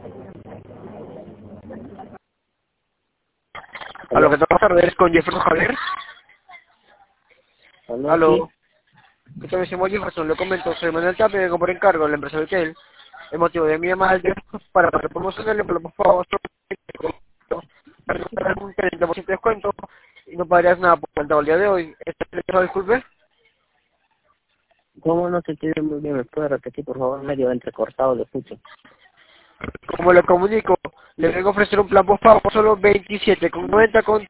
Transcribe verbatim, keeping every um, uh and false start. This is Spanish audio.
A lo ¿Aló? que tengo que tardes con Jefferson Javier. ¿Aló? Aló. Sí. ¿Qué tal? Me llamo Jefferson, le comento, soy Manuel Tapia, vengo por encargo de la empresa Hotel. El motivo de mi llamada es para promocionarle, pero por favor, para dar un treinta por ciento de descuento y no pagarías nada por cuenta el día de hoy. ¿Este teléfono, disculpe? ¿Cómo no te entiendo muy bien? ¿Me puede repetir, por favor? Medio entrecortado de escucho. Como le comunico, le vengo a ofrecer un plan postpago por solo veintisiete con noventa con